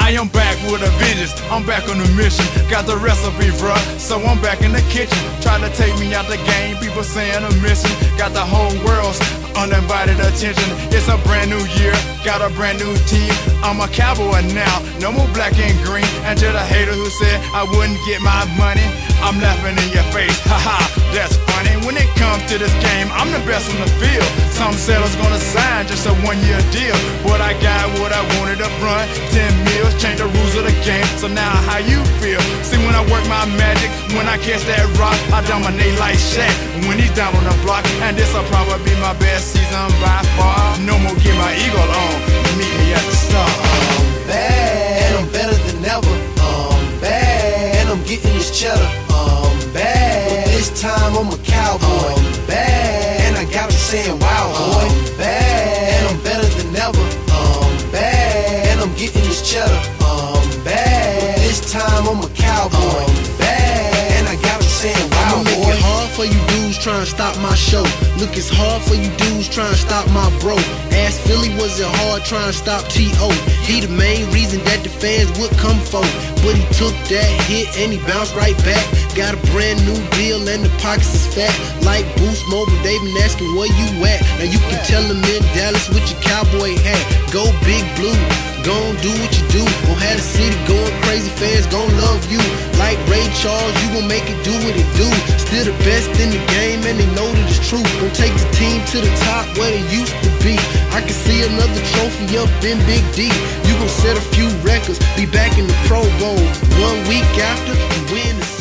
I am back with a vengeance, I'm back on the mission. Got the recipe, bruh, so I'm back in the kitchen. Try to take me out the game, people saying I'm missing. Got the whole world's uninvited attention. It's a brand new year, got a brand new team. I'm a cowboy now, no more black and green. And to the hater who said I wouldn't get my money, I'm laughing in your face, haha, that's funny. When it comes to this game, I'm the best on the field. Some said I was gonna sign just a one-year deal, but I got what I wanted up front, 10 meals, change the rules of the game. So now how you feel? See, when I work my magic, when I catch that rock, I dominate like Shaq when he's down on the block. And this'll probably be my best season by far. No more get my ego on, meet me at the start. I'm bad, and I'm better than ever. I'm bad, and I'm getting this cheddar. I'm bad, but this time I'm a cowboy. I'm bad, and I got them saying wow boy. I'm bad, and I'm better than ever. I'm bad, and I'm getting this cheddar. I'm bad, but this time I'm a cowboy. I'm bad, and I got them saying wow boy. I'ma make it hard for you dudes trying to stop my show. Look, it's hard for you dudes trying to stop my bro. Ask Philly, was it hard trying to stop T.O.? He the main reason that the fans would come for. But he took that hit and he bounced right back. Got a brand new deal and the pockets is fat. Like Boost Mobile, they been asking where you at. Now you can tell them in Dallas with your cowboy hat. Go Big Blue, gon' do what you do. Gon' have the city going crazy, fans gon' love you. Like Ray Charles, you gon' make it do what it do. Still the best in the game and they know that it's true. Gon' take the team to the top where they used to be. I can see another trophy up in Big D. You gon' set a few records, be back in the Pro Bowl 1 week after you win the